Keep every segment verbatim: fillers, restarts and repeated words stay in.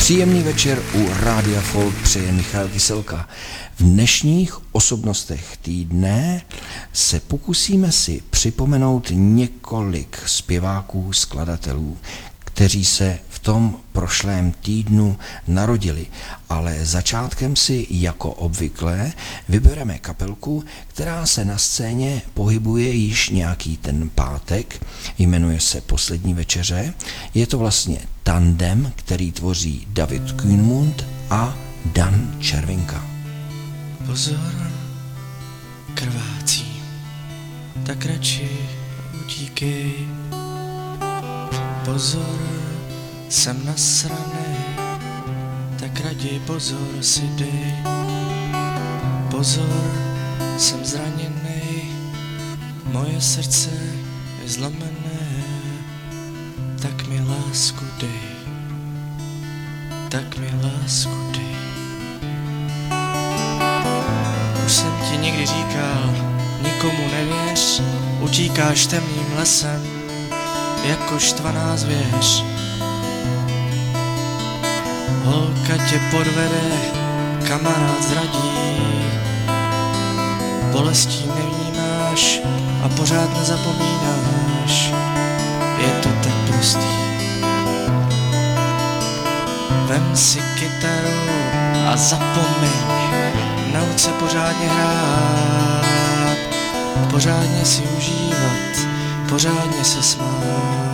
Příjemný večer u Rádia Folk přeje Michal Kyselka. V dnešních osobnostech týdne se pokusíme si připomenout několik zpěváků, skladatelů, kteří se v tom prošlém týdnu narodili, ale začátkem si jako obvykle vybereme kapelku, která se na scéně pohybuje již nějaký ten pátek, jmenuje se Poslední večeře. Je to vlastně tandem, který tvoří David Kühnmund a Dan Červinka. Pozor, krvácí, tak radši utíkej. Pozor, jsem nasranej, tak raději pozor si dej. Pozor, jsem zraněnej, moje srdce je zlomené, tak mi lásku dej, tak mi lásku dej. Už jsem ti někdy říkal, nikomu nevěř, utíkáš temným lesem, jako štvaná zvěř. Holka tě podvede, kamarád zradí, bolestí nevnímáš a pořád nezapomínáš, je to tak prostý. Vem si kytaru a zapomeň, nauč se pořádně hrát, pořádně si užívat, pořádně se smát.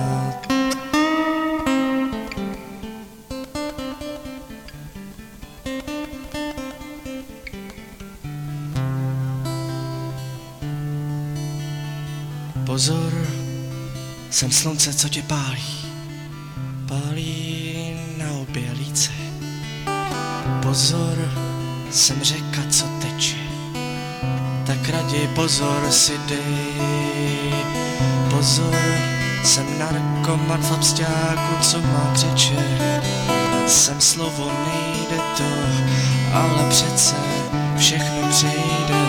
Pozor, jsem slunce, co tě pálí, pálí na obě líce. Pozor, jsem řeka, co teče, tak raději pozor si dej. Pozor, jsem narkoman v absťáku, co má křeče. Jsem slovo, nejde to, ale přece všechno přejde.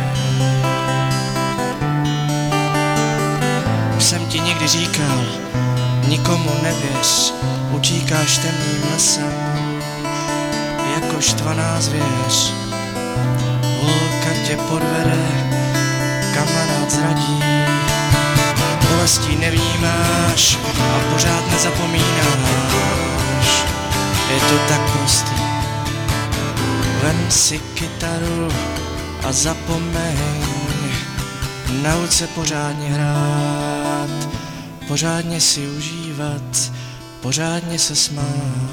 Už jsem ti někdy říkal, nikomu nevěř, utíkáš temným lesem, jako štvaná zvěř. Holka tě podvede, kamarád zradí, bolestí nevnímáš a pořád nezapomínáš, je to tak prostý. Vem si kytaru a zapomeň, nauč se pořádně hrát, pořádně si užívat, pořádně se smát.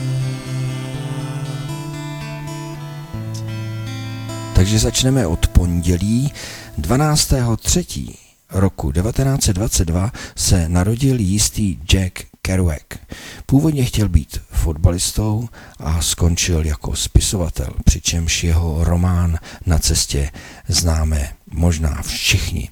Takže začneme od pondělí. dvanáctého třetího roku devatenáct set dvacet dva se narodil jistý Jack Kerouac. Původně chtěl být fotbalistou a skončil jako spisovatel, přičemž jeho román Na cestě známe možná všichni.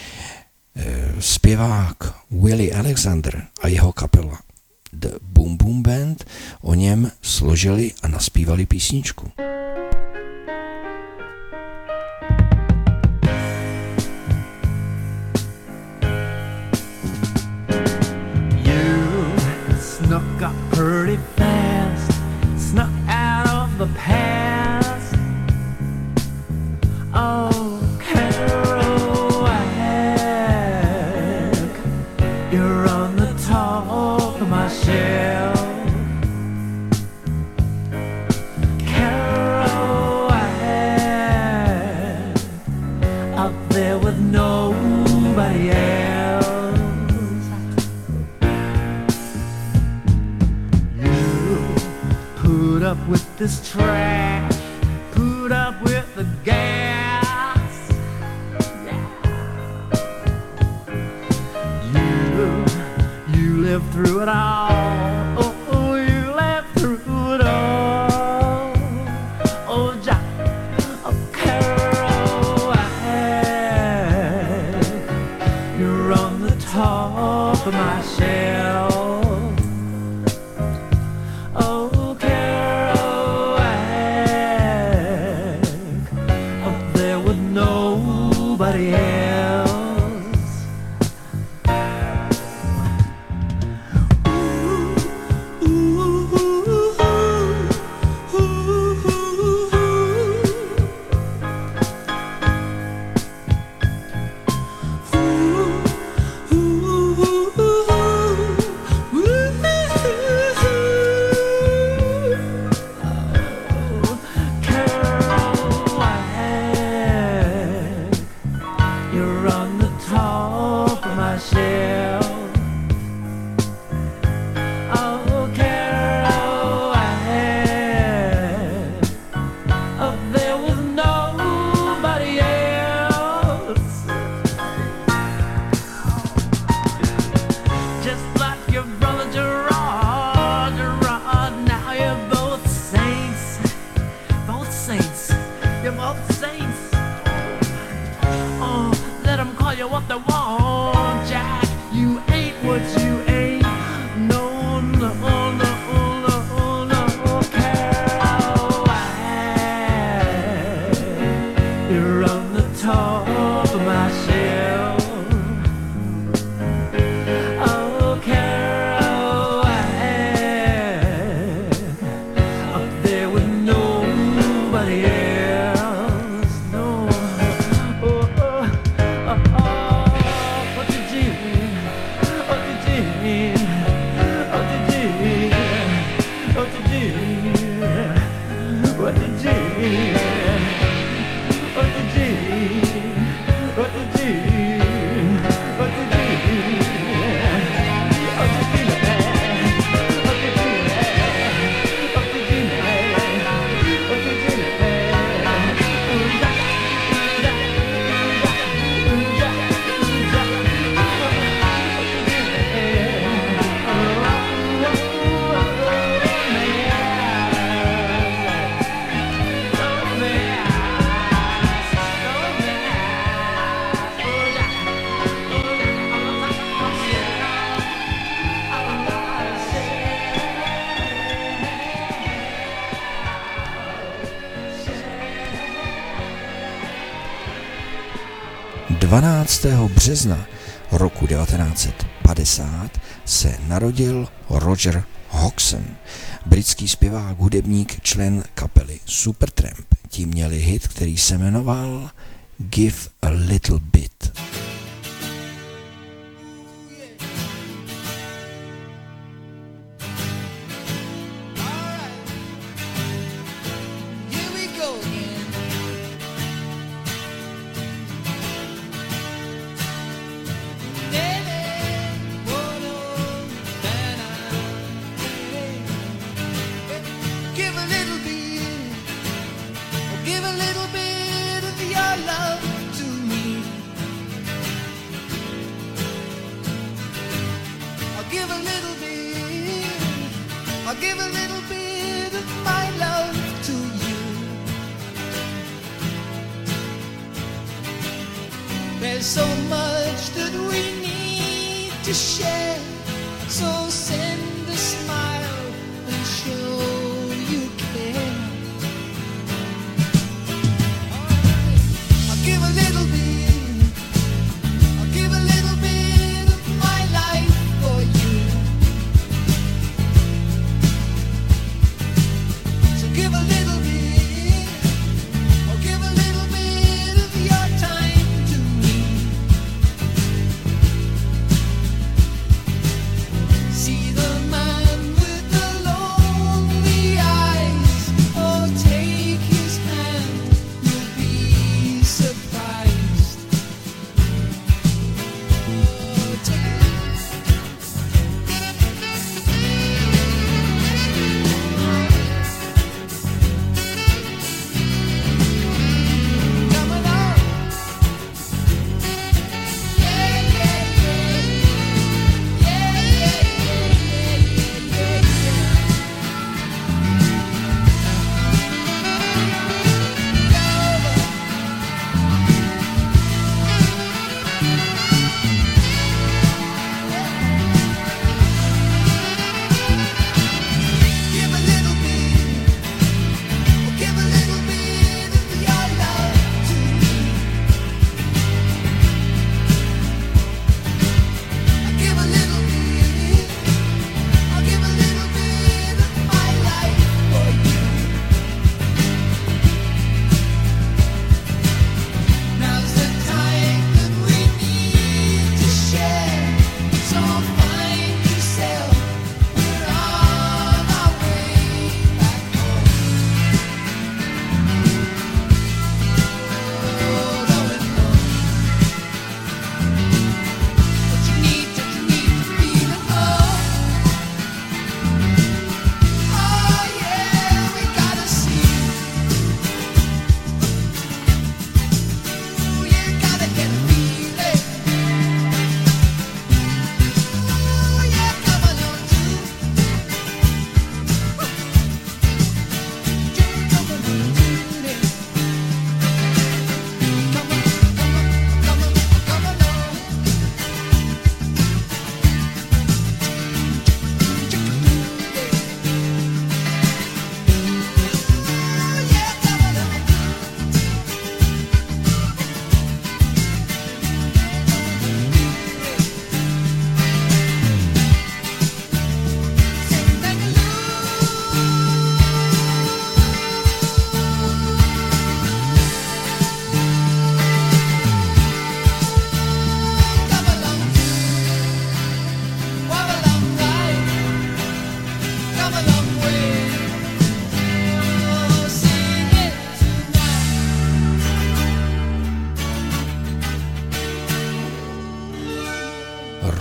Zpěvák Willie Alexander a jeho kapela The Boom Boom Band o něm složili a naspívali písničku. Snuck up pretty fast, snuck out of the past. Oh, Kerouac, you're on the top of my shelf. Kerouac, up there with nobody else. Put up with this trash, put up with the gas. Yeah. You, you lived through it all. Oh, oh, you lived through it all. Oh, Jack, oh, Kerouac, you're on the top of my shelf. Ooh, dvanáctého března roku devatenáct set padesát se narodil Roger Hodgson, britský zpěvák, hudebník, člen kapely Supertramp. Ti měli hit, který se jmenoval Give a Little Bit.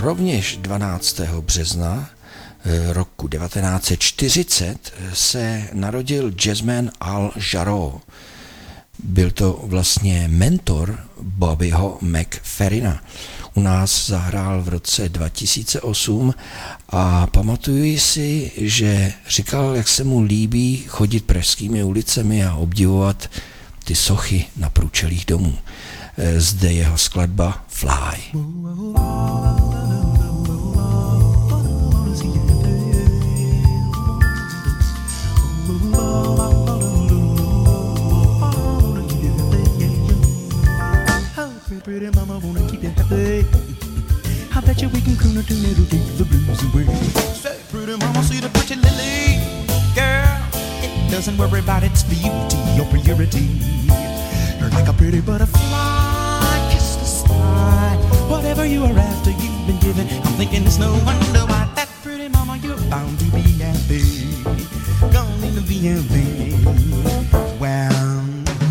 rovněž dvanáctého března roku devatenáct set čtyřicet se narodil jazzman Al Jarreau. Byl to vlastně mentor Bobbyho McFerrina. U nás zahrál v roce dva tisíce osm a pamatuju si, že říkal, jak se mu líbí chodit pražskými ulicemi a obdivovat ty sochy na průčelích domů. Zde jeho skladba Fly. Pretty mama wanna keep you happy. I bet you we can croon a tune it'll take the blues away. Say, pretty mama, see the pretty lily, girl. It doesn't worry about its beauty or purity. You're like a pretty butterfly, kiss the sky. Whatever you are after, you've been given. I'm thinking it's no wonder why that pretty mama, you're bound to be happy. Gone into the happy. Well,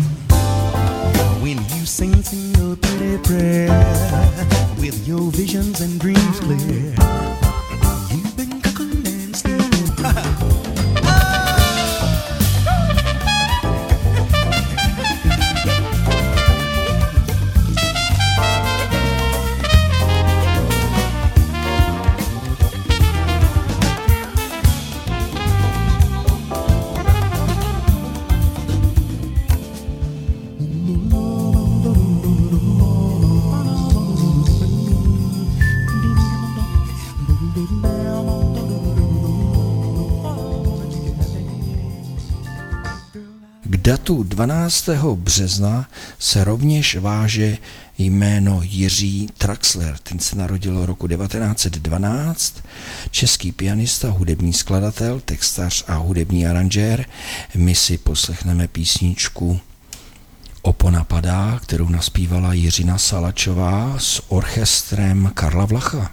when you sing, sing a pretty prayer with your visions and dreams clear. You've been cooking and sleeping. Datu dvanáctého března se rovněž váže jméno Jiří Traxler. Ten se narodil roku devatenáct set dvanáct, český pianista, hudební skladatel, textař a hudební aranžér. My si poslechneme písničku Opona padá, kterou naspívala Jiřina Salačová s orchestrem Karla Vlacha.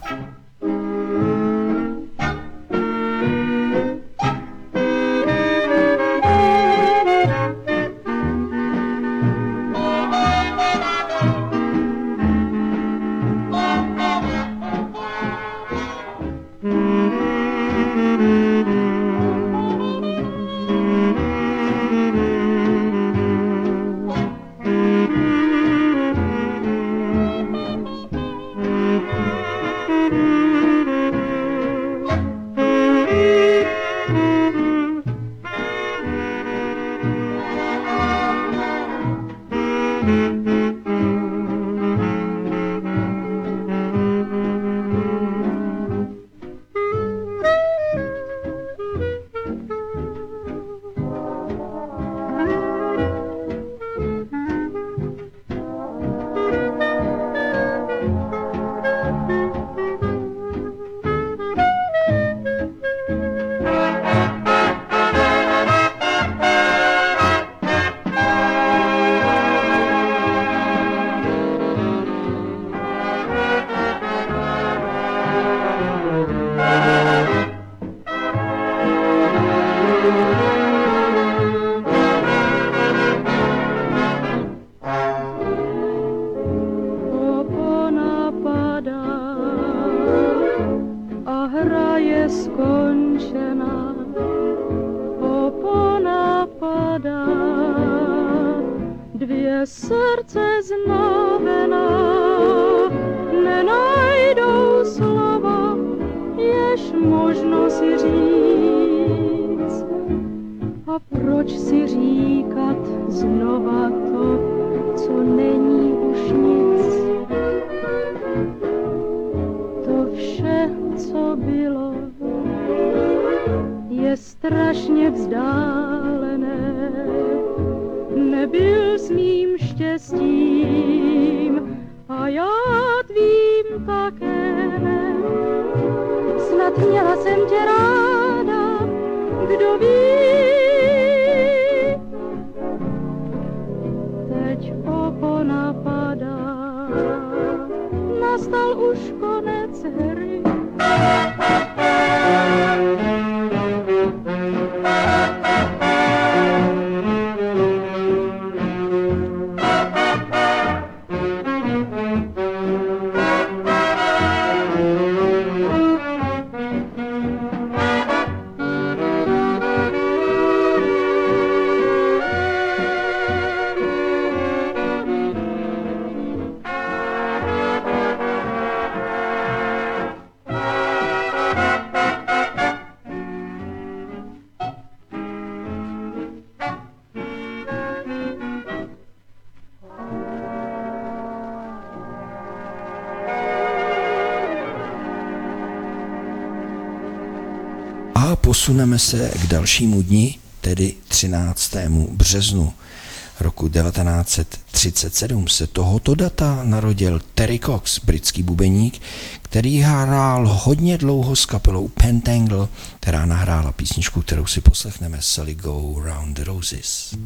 posuneme se k dalšímu dni, tedy třináctému březnu. Roku devatenáct set třicet sedm se tohoto data narodil Terry Cox, britský bubeník, který hrál hodně dlouho s kapelou Pentangle, která nahrála písničku, kterou si poslechneme, Sally Go Round the Roses.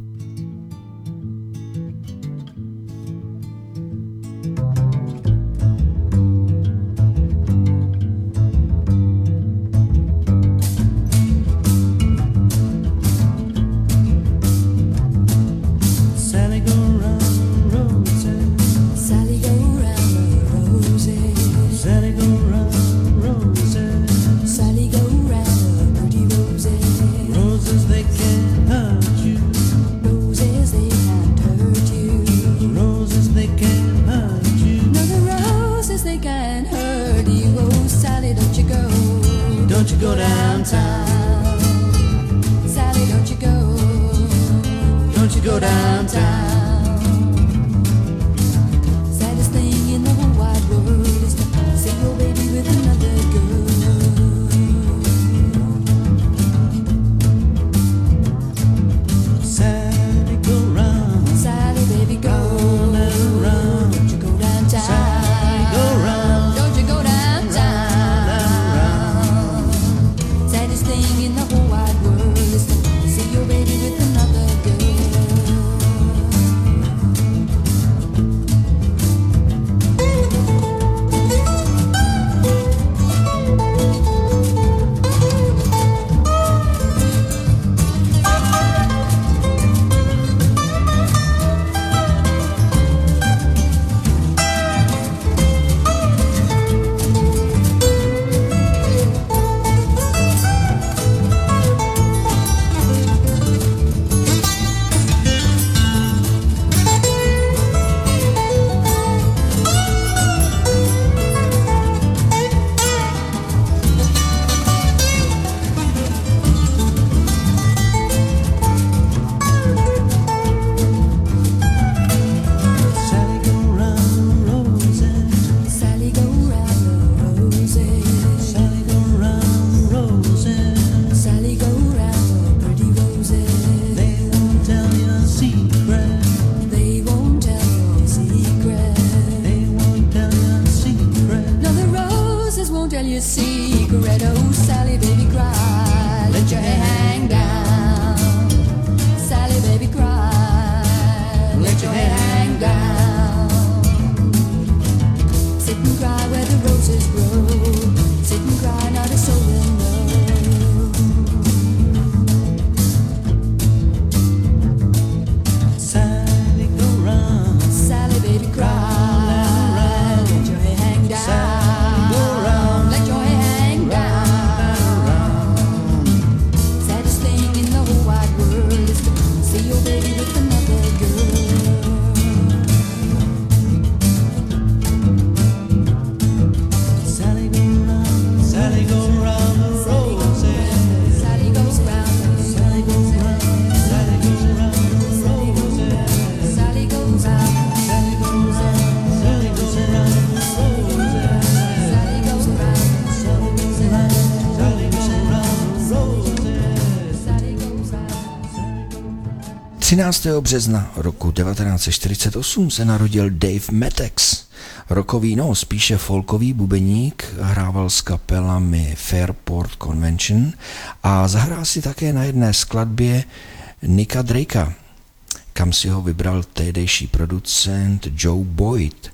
třináctého března roku devatenáct set čtyřicet osm se narodil Dave Mattex, rockový, no spíše folkový bubeník, hrával s kapelami Fairport Convention a zahrál si také na jedné skladbě Nicka Drakea, kam si ho vybral tehdejší producent Joe Boyd.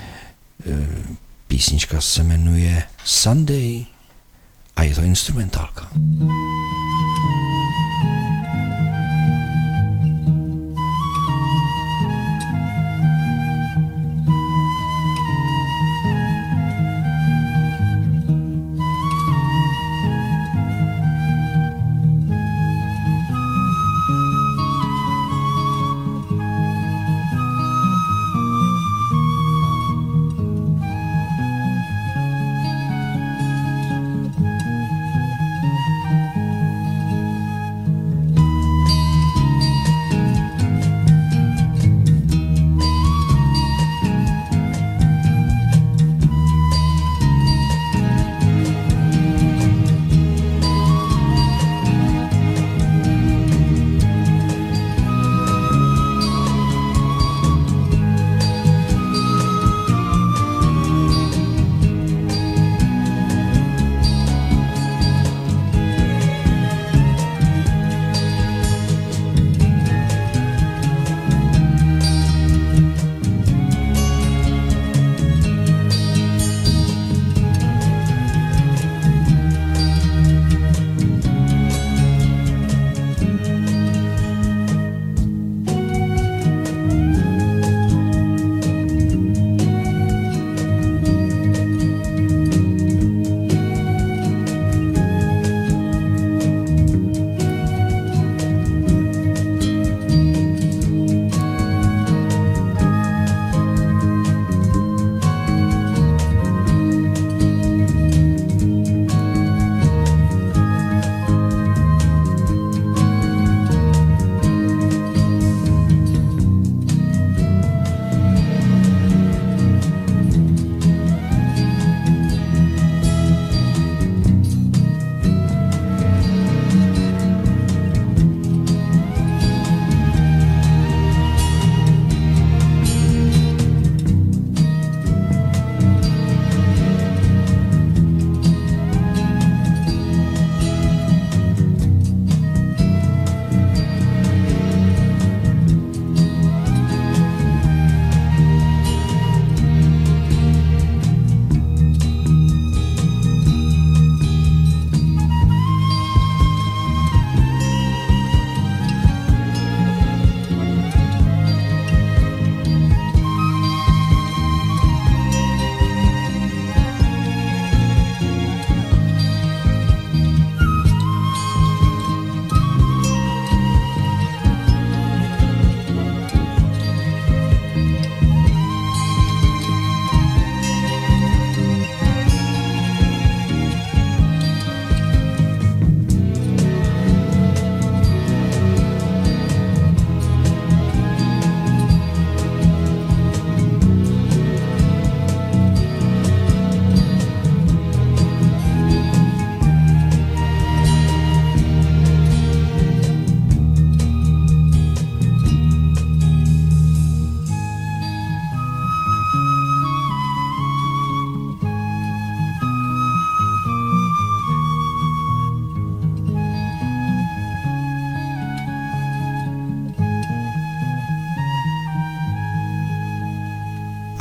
Písnička se jmenuje Sunday a je to instrumentálka.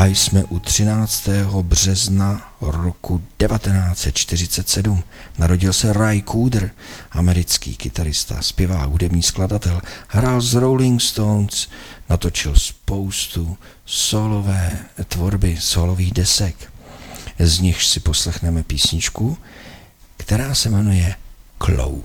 A jsme u třináctého března roku devatenáct set čtyřicet sedm. Narodil se Ry Cooder, americký kytarista, zpěvák, hudební skladatel, hrál z Rolling Stones, natočil spoustu solové tvorby, solových desek. Z nich si poslechneme písničku, která se jmenuje Clow.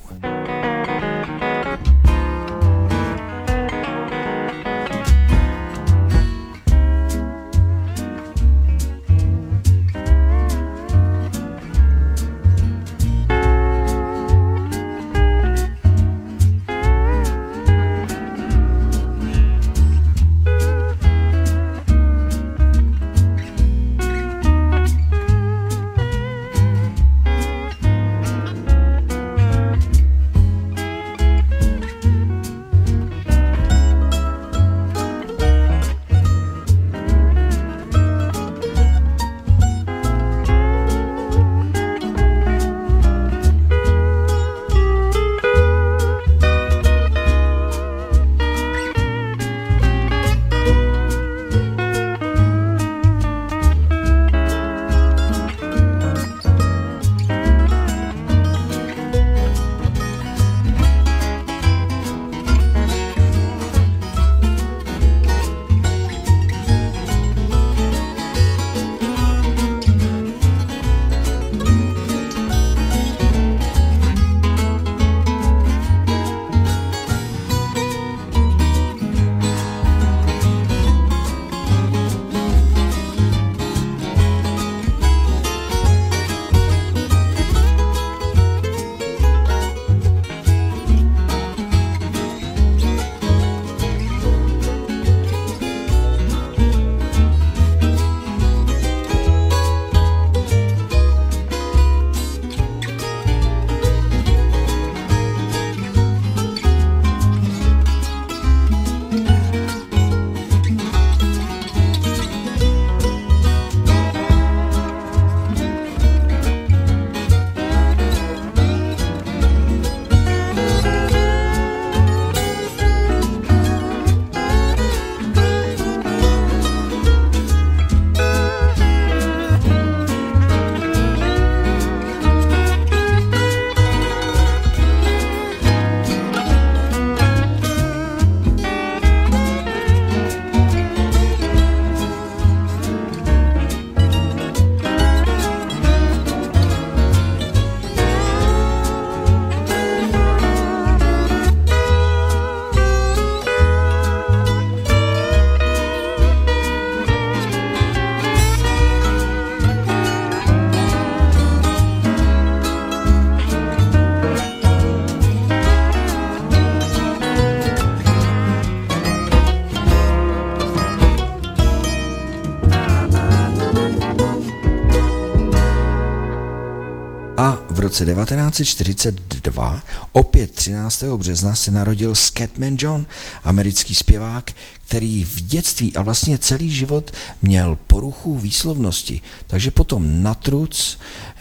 V roce devatenáct set čtyřicet dva, opět třináctého března, se narodil Scatman John, americký zpěvák, který v dětství a vlastně celý život měl poruchu výslovnosti. Takže potom na truc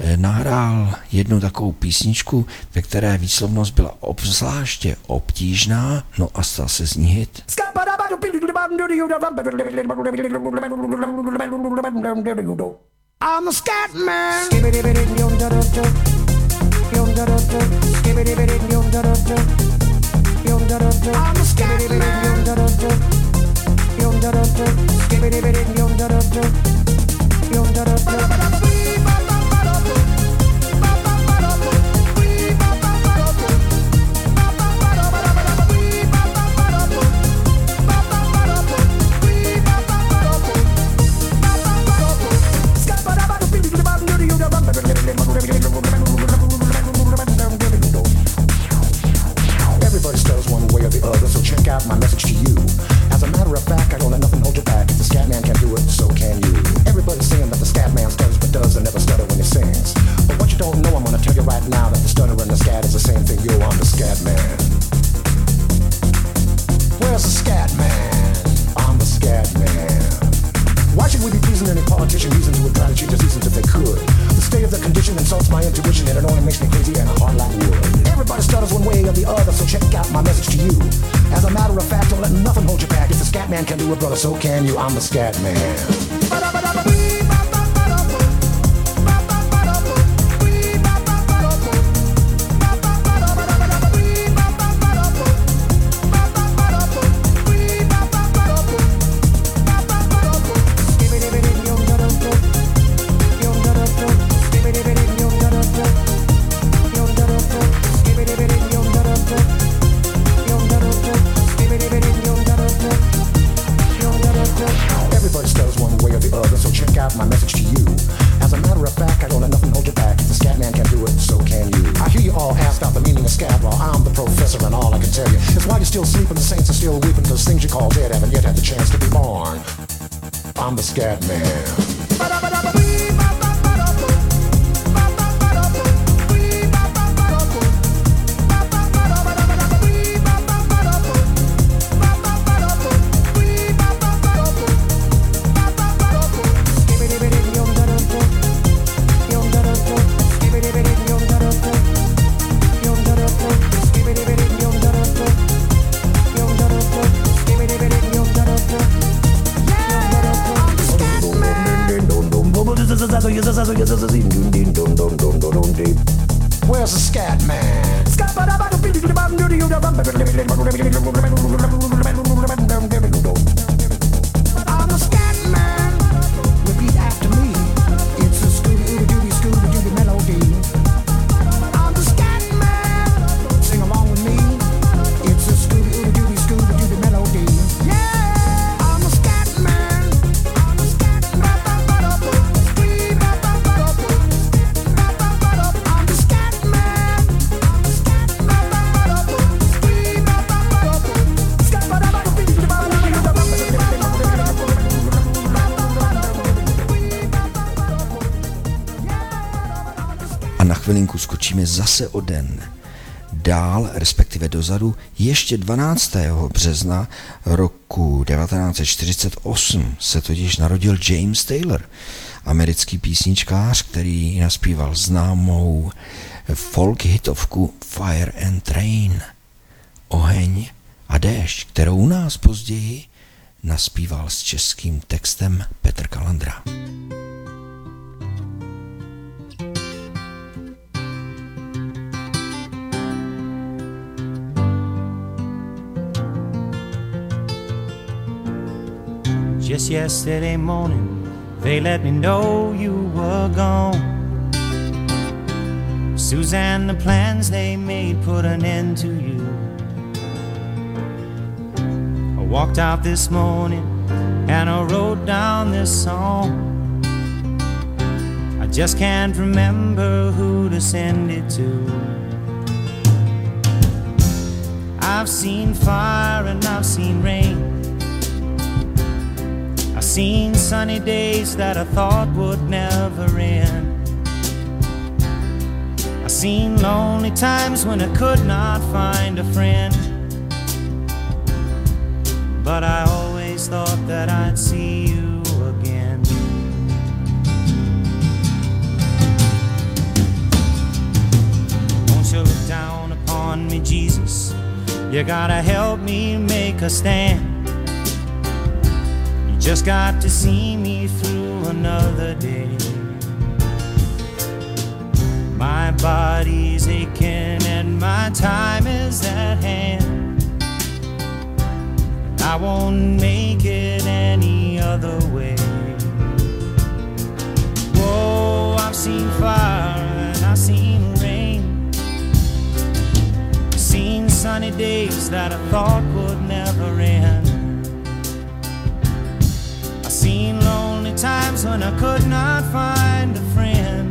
nahrál jednu takovou písničku, ve které výslovnost byla obzvláště obtížná, no a stal se z ní hit. I'm the scat man. I'm the scat man. Everybody stutters one way or the other, so check out my message to you. As a matter of fact, I don't let nothing hold you back. If the scat man can do it, so can you. Everybody's saying that the scat man stutters but does and never stutter when he sings. But what you don't know, I'm gonna tell you right now, that the stutter and the scat is the same thing. Yo, I'm the scat man. Where's the scat man? I'm the scat man. Why should we be pleasing any politician? Reasons who would try to cheat diseases if they could. The state of the condition insults my intuition, and it only makes me crazy and hard like wood. Everybody stutters one way or the other, so check out my message to you. As a matter of fact, don't let nothing hold you back. If the scat man can do it, brother, so can you. I'm the scat man. My message to you. As a matter of fact, I don't let nothing hold you back. If the scat man can do it, so can you. I hear you all ask out the meaning of scat. Well, I'm the professor, and all I can tell you is why you're still sleeping, the saints are still weeping, those things you call dead haven't yet had the chance to be born. I'm the scat man. Where's the scat man? I'm the scat man. Repeat after me. It's a Scooby-Dooby Scooby-Dooby melody. I'm the scat man. Sing along with me. It's a Scooby-Dooby Scooby-Dooby melody. Yeah, I'm the scat man. I'm the scat man. A na chvilinku skočíme zase o den. Dál, respektive dozadu, ještě dvanáctého března roku devatenáct set čtyřicet osm se totiž narodil James Taylor, americký písničkář, který naspíval známou folk hitovku Fire and Rain, Oheň a déšť, kterou u nás později naspíval s českým textem Petr Kalandra. Just yesterday morning, they let me know you were gone. Suzanne, the plans they made put an end to you. I walked out this morning and I wrote down this song. I just can't remember who to send it to. I've seen fire and I've seen rain. I've seen sunny days that I thought would never end. I've seen lonely times when I could not find a friend. But I always thought that I'd see you again. Won't you look down upon me, Jesus? You gotta help me make a stand. Just got to see me through another day. My body's aching and my time is at hand. I won't make it any other way. Whoa, I've seen fire and I've seen rain. I've seen sunny days that I thought would never end. Seen lonely times when I could not find a friend.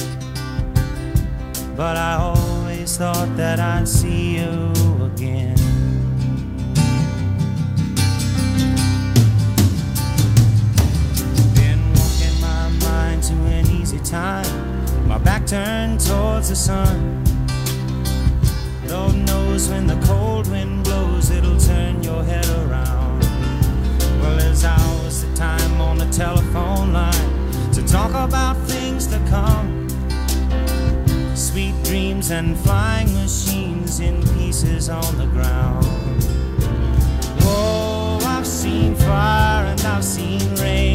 But I always thought that I'd see you again. Been walking my mind to an easy time, my back turned towards the sun. Lord knows when the cold wind blows, it'll turn your head around. Well, there's hours of time on the telephone line to talk about things to come. Sweet dreams and flying machines in pieces on the ground. Whoa, I've seen fire and I've seen rain.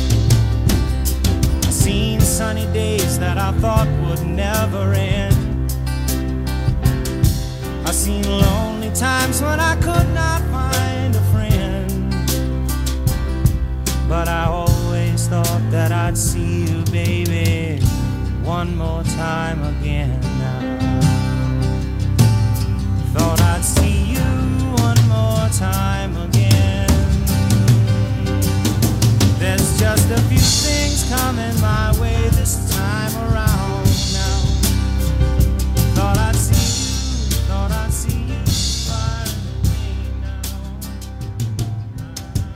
I've seen sunny days that I thought would never end. I've seen lonely times when I could not find a friend. But I always thought that I'd see you, baby, one more time again now. Thought I'd see you one more time again. There's just a few things coming my way this time around now. Thought I'd see you, thought I'd see you far away now.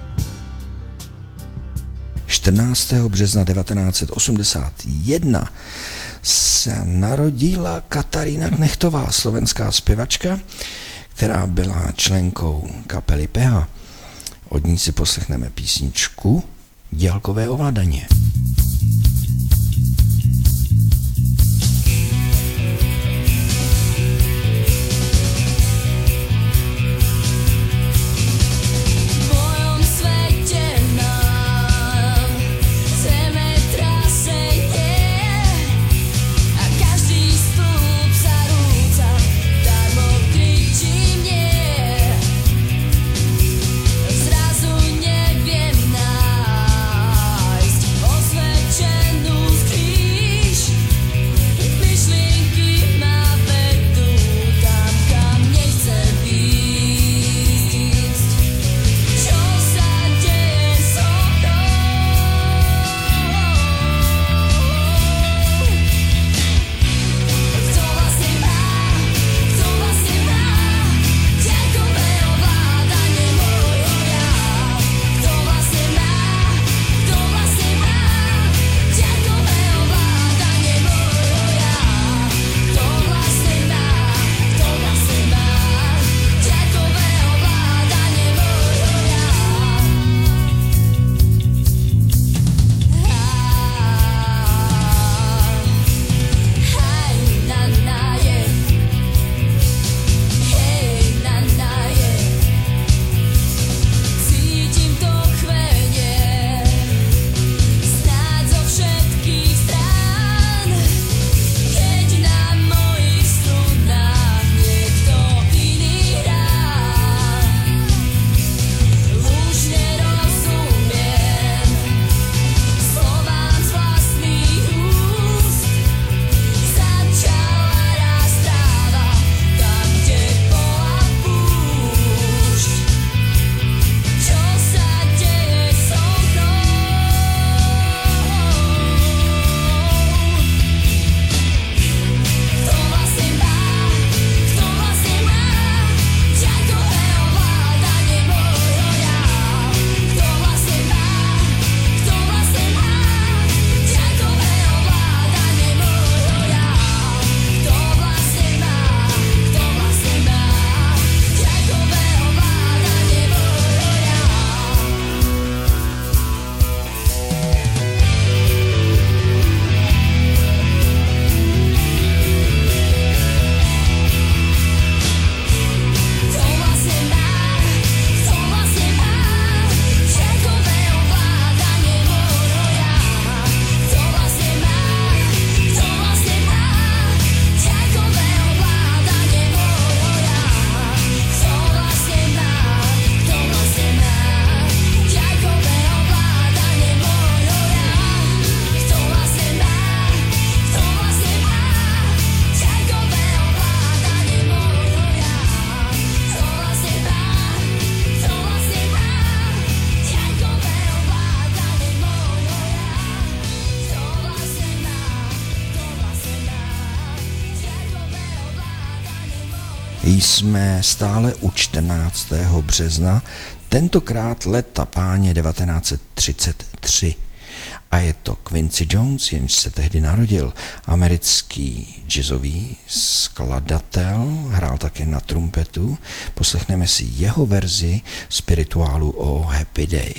čtrnáctého března devatenáct set osmdesát jedna se narodila Katarína Knechtová, slovenská zpěvačka, která byla členkou kapely Peha. Od ní si poslechneme písničku Dělkové ovladaně. Jsme stále u čtrnáctého března, tentokrát leta páně devatenáct set třicet tři. A je to Quincy Jones, jenž se tehdy narodil, americký jazzový skladatel, hrál také na trumpetu. Poslechneme si jeho verzi spirituálu o Happy Day.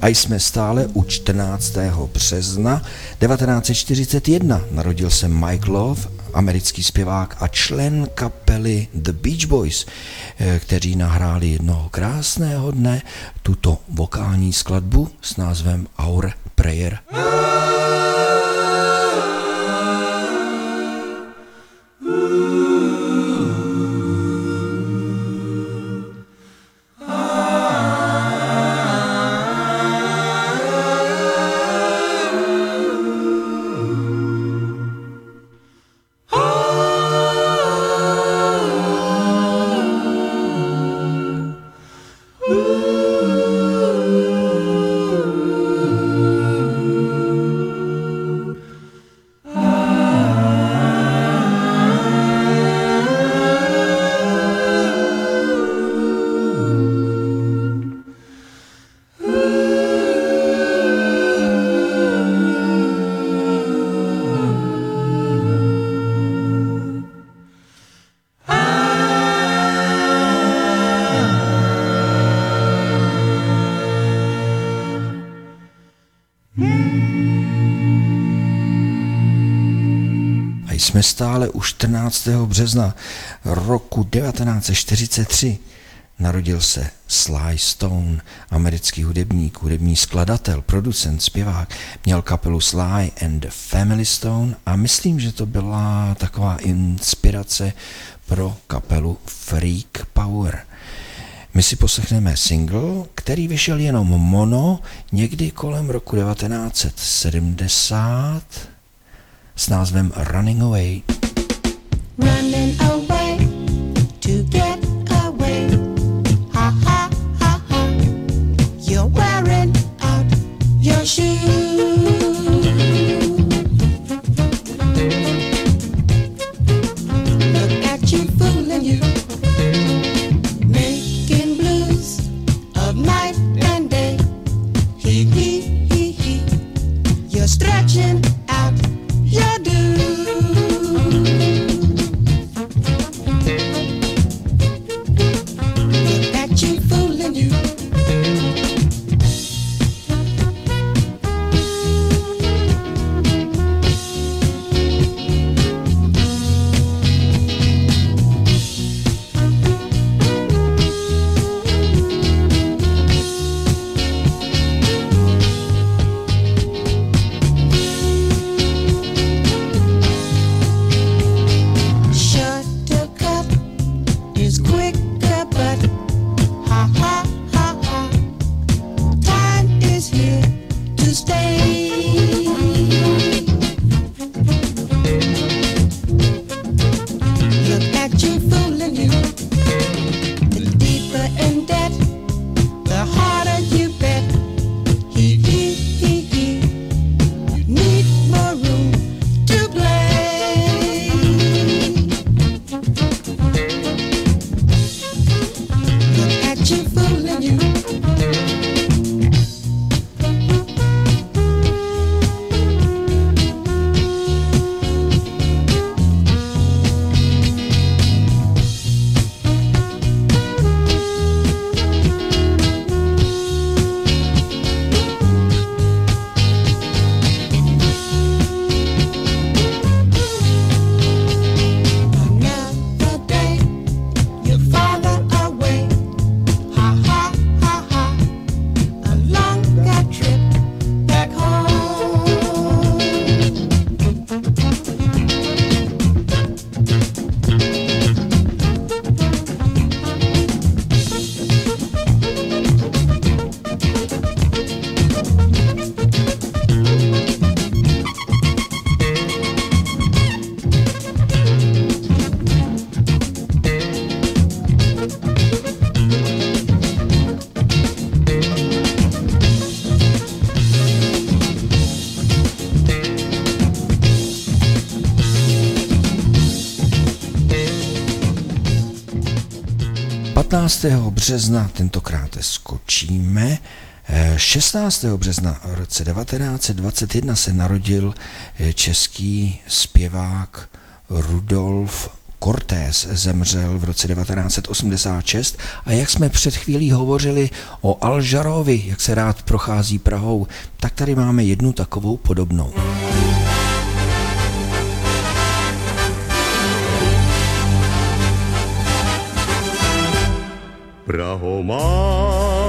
A jsme stále u čtrnáctého března devatenáct set čtyřicet jedna. Narodil se Mike Love, americký zpěvák a člen kapely The Beach Boys, kteří nahráli jednoho krásného dne tuto vokální skladbu s názvem Our Prayer. Jsme stále u čtrnáctého března roku devatenáct set čtyřicet tři. Narodil se Sly Stone, americký hudebník, hudební skladatel, producent, zpěvák. Měl kapelu Sly and the Family Stone a myslím, že to byla taková inspirace pro kapelu Freak Power. My si poslechneme single, který vyšel jenom mono někdy kolem roku devatenáct set sedmdesát s názvem Running Away. Running away to get away. Ha ha ha ha. You're wearing out your shoes. Look at you fooling you, making blues of night and day. He he he he. You're stretching out your dues. Look at you fooling you. patnáctého března tentokrát skočíme. šestnáctého března v roce devatenáct set dvacet jedna se narodil český zpěvák Rudolf Cortés zemřel v roce devatenáct set osmdesát šest a jak jsme před chvílí hovořili o Al Jarrovi, jak se rád prochází Prahou, tak tady máme jednu takovou podobnou. Praho má,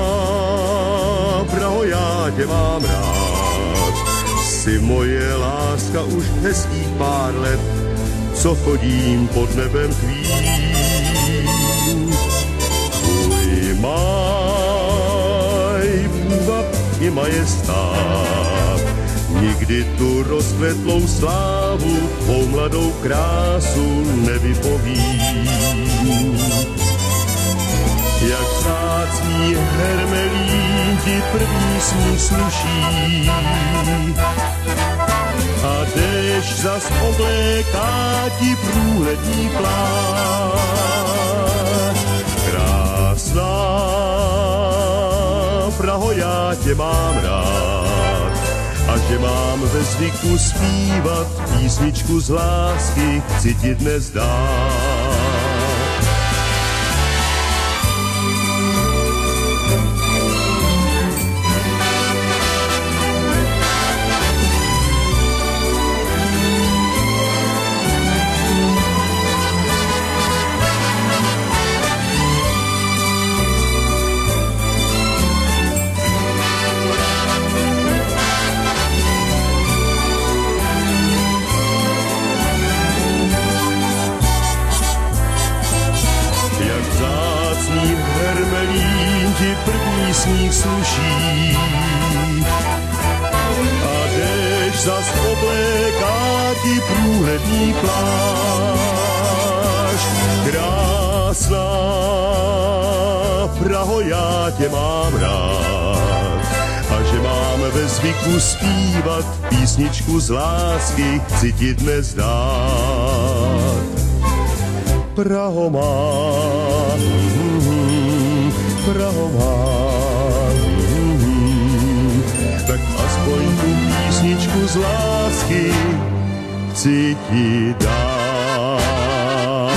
Praho, já tě mám rád, jsi moje láska už hezkých pár let, co chodím pod nebem tvým. Tvůj máj, půvab i majestát, nikdy tu rozkvetlou slávu, tvou mladou krásu nevypovím. Jak vzácný hermelín ti první sníh sluší a déšť zas obléká ti průhledný plášť. Krásná Praho, já tě mám rád a že mám ve zvyku zpívat písničku z lásky, chci ti dnes dát. První sníh sluší a déšť zas obléká ti průhledný plášť. Krásná Praho, já tě mám rád a že mám ve zvyku zpívat písničku z lásky, chci ti dnes dát. Praho má, Praho má, tak aspoň tu písničku z lásky chci ti dát.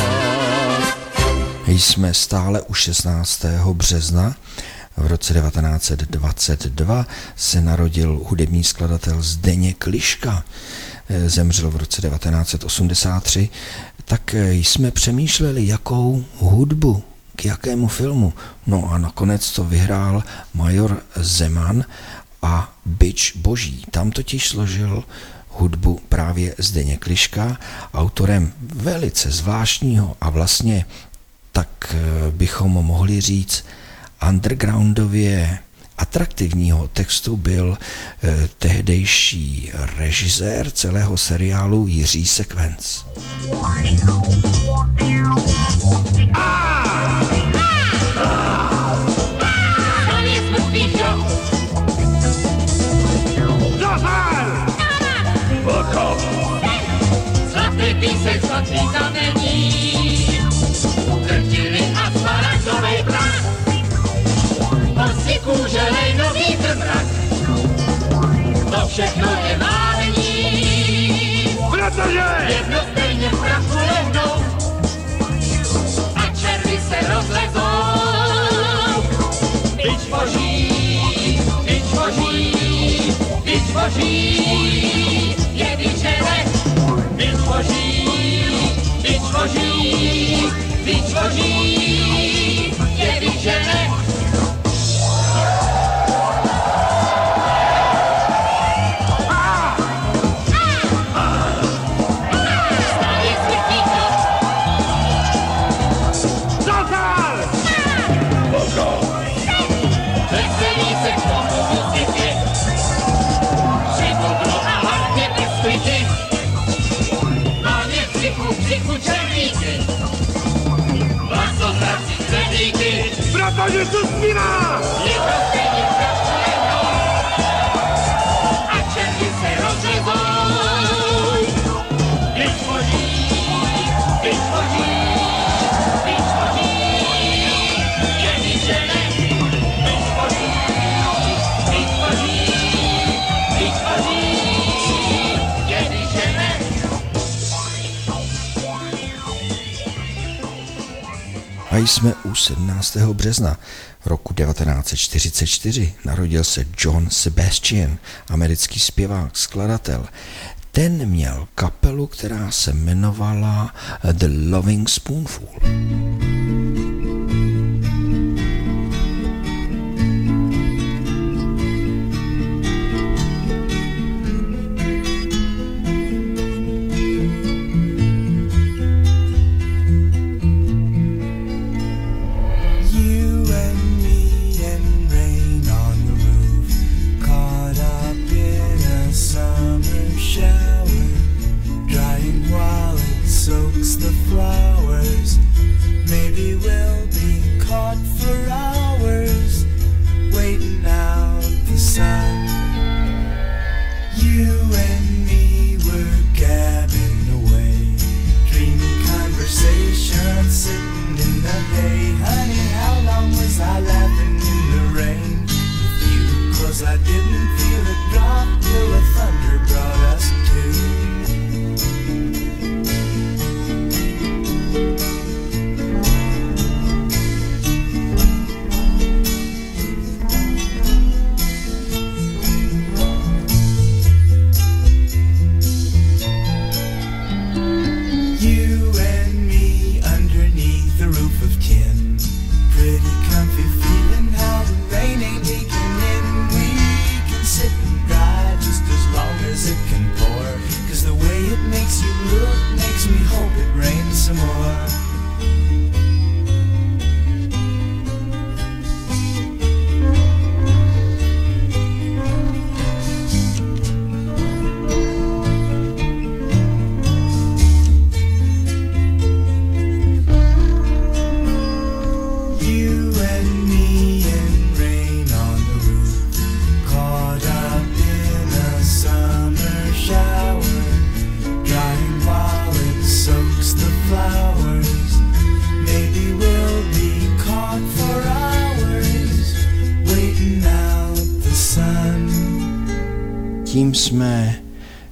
Jsme stále u šestnáctého března. V roce devatenáct set dvacet dva se narodil hudební skladatel Zdeněk Liška. Zemřel v roce devatenáct set osmdesát tři. Tak jsme přemýšleli, jakou hudbu, k jakému filmu. No a nakonec to vyhrál Major Zeman a Bič boží. Tam totiž složil hudbu právě Zdeněk Liška, autorem velice zvláštního a vlastně tak bychom mohli říct undergroundově atraktivního textu byl eh, tehdejší režisér celého seriálu Jiří Sekvenc. Zlatý písek, zlatý kamení, drtily a smaragdovej prach, hosti kůže lejnový trmrak, to všechno je málení, protože jedno stejně v prachu lehnou a červy se rozlezou. Bič boží, bič boží, bič boží, je vyžere. Bič boží, bič boží, bič boží, je vyžere. Stále světí to. Zafal! Veselí se k tomu muziky, připodlo a hlavně bez klity. Přichu, přichu červíky, vlasozrací kredíky, protože tu zpívá! Je to stejně prachu jednou a červí se rozlezou. Bič boží, bič boží, bič boží, je vyžene. Bič boží, bič boží, bič boží, je vyžene. jsme u sedmnáctého března roku devatenáct set čtyřicet čtyři. Narodil se John Sebastian, americký zpěvák, skladatel. Ten měl kapelu, která se jmenovala The Loving Spoonful. Tím jsme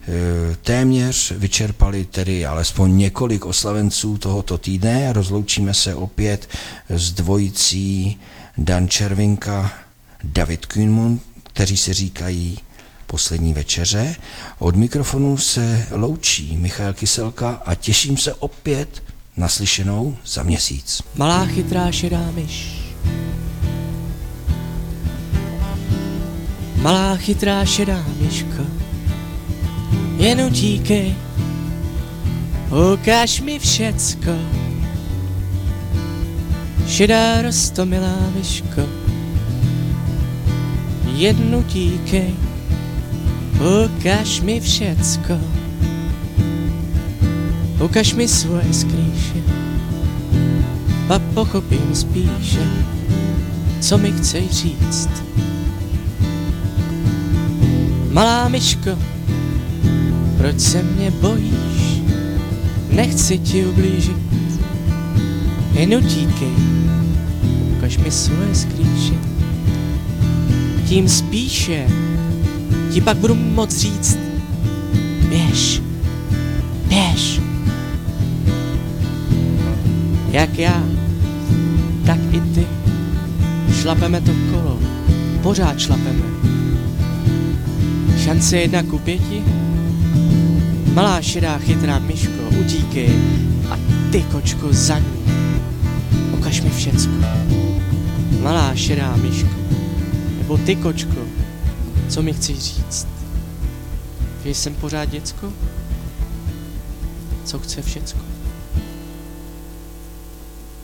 e, téměř vyčerpali tedy alespoň několik oslavenců tohoto týdne a rozloučíme se opět s dvojicí Dan Červinka, David Kühnmund, kteří si říkají Poslední večeře. Od mikrofonu se loučí Michal Kyselka a těším se opět na slyšenou za měsíc. Malá chytrá šedá myš. Malá chytrá šedá myško, jen utíkej, ukáž mi všecko. Šedá roztomilá myško, jen utíkej, ukáž mi všecko. Ukaž mi svoje skrýše, pak pochopím spíše, co mi chceš říct. Malá myško, proč se mě bojíš? Nechci ti ublížit, jen utíkej, ukaž mi svoje skrýše. Tím spíše ti pak budu moc říct, běž, běž. Jak já, tak i ty, šlapeme to kolo, pořád šlapeme. Šance jedna ku pěti, malá šedá chytrá myško, utíkej a ty kočko za ní, ukaž mi všecko. Malá šedá myško, nebo ty kočko, co mi chceš říct? Že jsem pořád děcko? Co chce všecko?